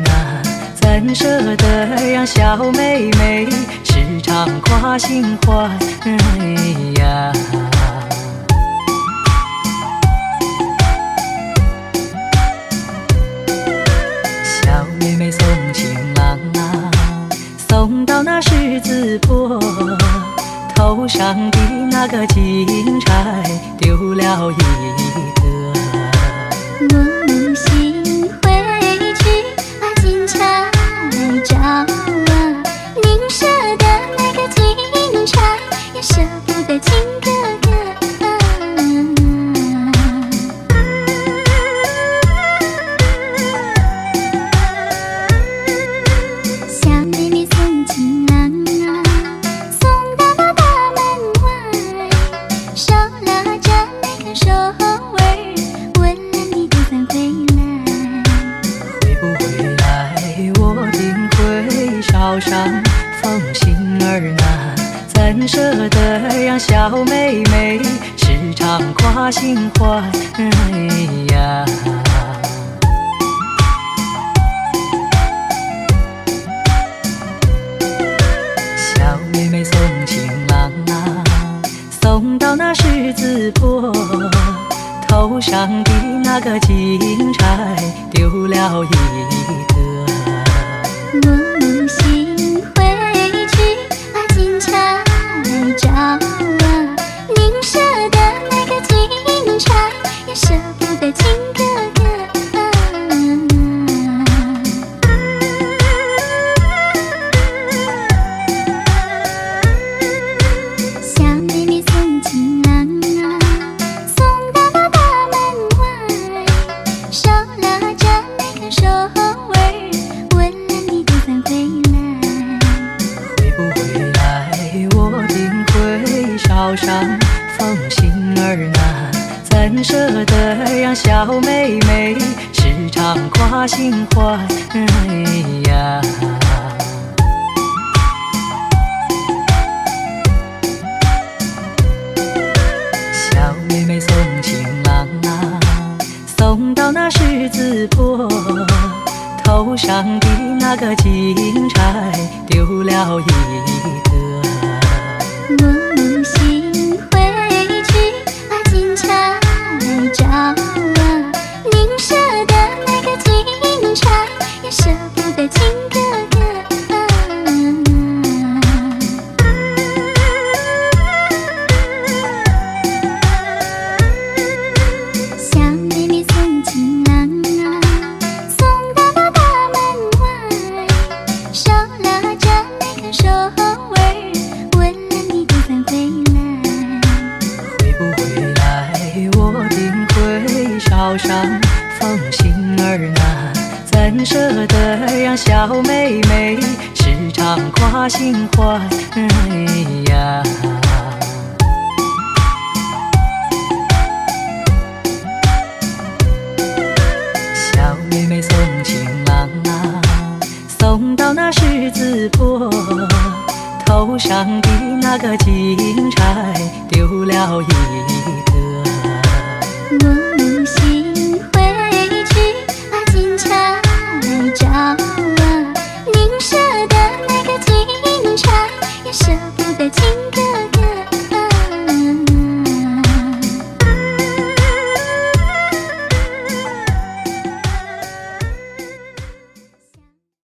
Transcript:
啊，怎舍得让小妹妹时常夸心怀呀？小妹妹送情郎啊，送到那十字坡，头上的那个金钗丢了一个。 我无心回去把金钗找啊，宁舍得那个金钗，也舍不得亲哥哥。小妹妹送情郎啊，送到那大门外，手拉着那个手儿，问了你多早回来。 会不回来我定会捎上封信儿啊，怎舍得让小妹妹时常夸心怀呀？小妹妹送情郎啊，送到那十字坡，头上的那个金钗丢了一个。 我无心回去把金钗找啊，宁舍得那个金钗，也舍不得亲哥哥。小妹妹送情郎啊，送到那大门外，手拉着那个手儿，问了你多早回来。 会不回来我定会捎上封信儿啊，怎舍得让小妹妹时常夸心怀呀？小妹妹送情郎啊，送到那十字坡，头上的那个金钗丢了一个。 我无心回去把金钗找啊，宁舍得那个金钗，也舍不得亲哥哥。小妹妹送情郎啊，送到那大门外，手拉着那个手儿，问了你多早回来。 会不回来我定会捎上封信儿啊，怎舍得让小妹妹时常夸心怀呀？小妹妹送情郎啊，送到那十字坡，头上的那个金钗丢了一个。 我